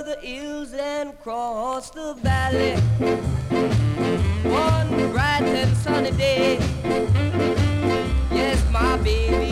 the hills and cross the valley. One bright and sunny day, yes, my baby